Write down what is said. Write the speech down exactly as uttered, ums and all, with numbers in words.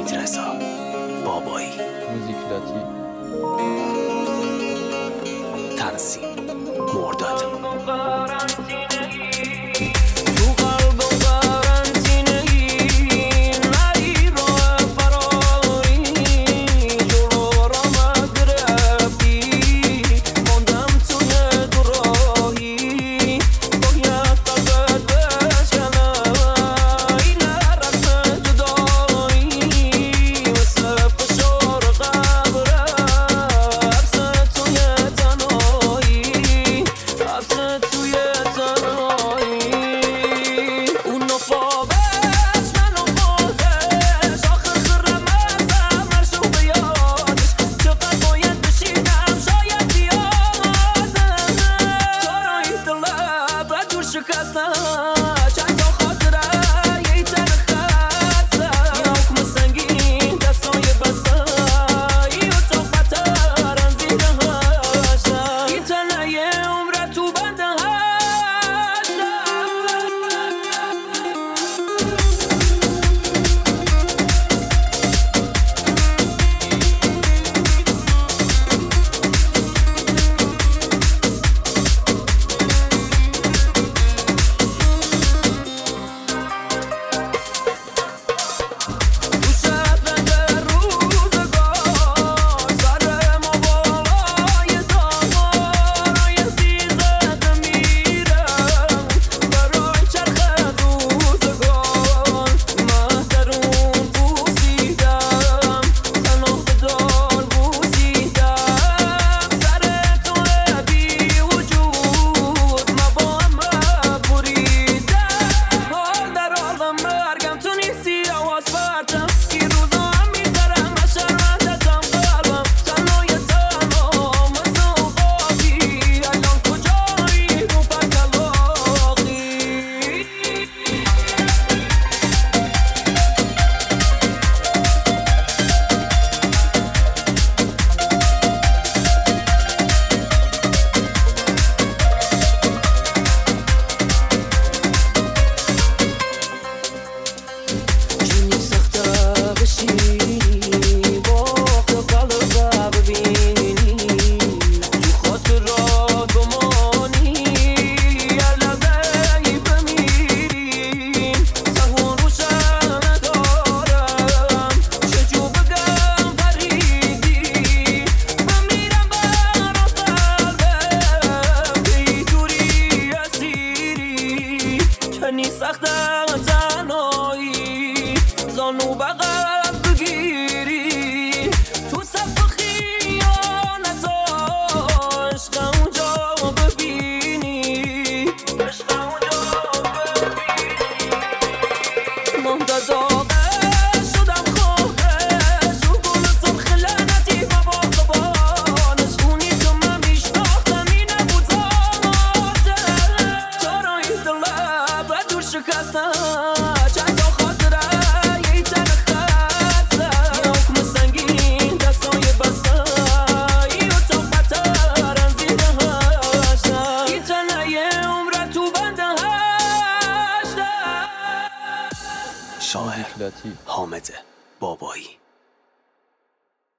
حمید رضا بابایی، موزیک لاتی، تنظیم مرداد. زانو بغل بگیری تو صف خیانت عشق اونجا ببینی، عشق اونجا ببینی. مهد داغه شدم خواهش رو گل سرخ لعنتی و باغبانش، اونی که من میشناختم این نبود زمانه. تارای دلم و دور شکستم چند تا خاطره شاعر حامد بابایی.